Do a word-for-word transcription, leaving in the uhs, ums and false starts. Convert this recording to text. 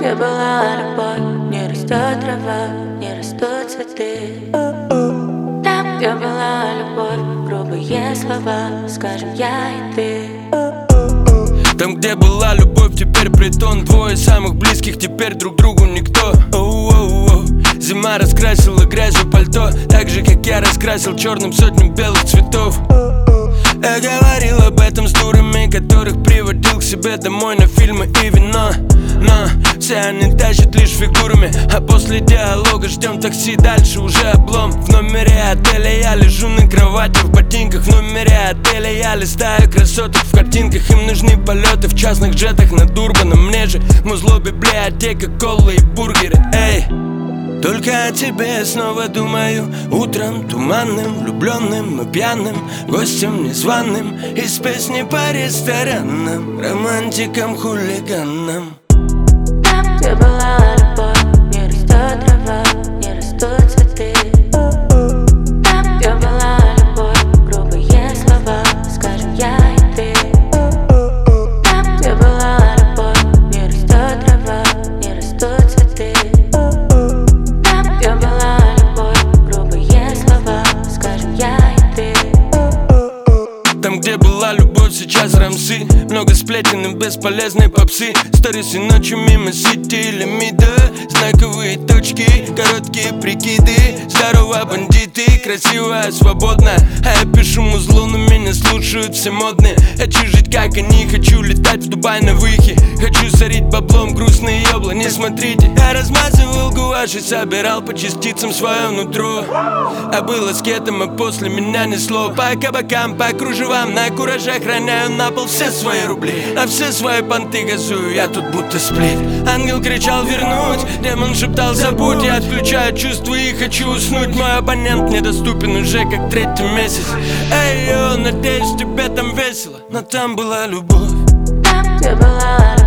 где была любовь, не растет трава, не растут цветы. Там, где была любовь, грубые слова, скажем я и ты. Там, где была любовь, теперь притон. Двое самых близких, теперь друг другу никто. Оу-оу-оу. Зима раскрасила грязью пальто, так же, как я раскрасил черным сотню белых цветов. Я говорил об этом с дурами, которых приводил к себе домой на фильмы и вино. Но все они тащат лишь фигурами, а после диалога ждем такси, дальше уже облом. В номере отеля я лежу на кровати в ботинках. В номере отеля я листаю красоток в картинках. Им нужны полеты в частных джетах над Урбаном. Мне же музло, библиотека, колы и бургеры. Эй, только о тебе снова думаю. Утром туманным, влюбленным и пьяным, гостем незваным из песни по ресторанам, романтикам, хулиганам. Там, где была любовь, не растет трава, не растут цветы. Там, где была любовь, грубые слова, скажем я и ты. Там, где была любовь, не растет трава, не растут цветы. Там, где была любовь, грубые слова, скажем я и ты. Там, где была любовь, сейчас рамсы. Много сплетен и бесполезной попсы. Сторис и ночью мимо сити или мида. Знаковые точки, короткие прикиды. Здорово, бандиты, красивая, свободная. А я пишу музло, но меня слушают все модные. Хочу жить как они, хочу летать в Дубай на выхе. Хочу сорить баблом грустные ёбла, не смотрите. Я размазывал гуашь и собирал по частицам свое нутро. А был аскетом, а после меня несло. По кабакам, по кружевам, на куражах роняю на пол все свои рубли. А все свои понты газую, я тут будто сплит. Ангел кричал вернуть, демон шептал забудь. Я отключаю чувства и хочу уснуть. Мой абонент недоступен уже как третий месяц. Эй, йо, надеюсь тебе там весело, но там была любовь. Там, где была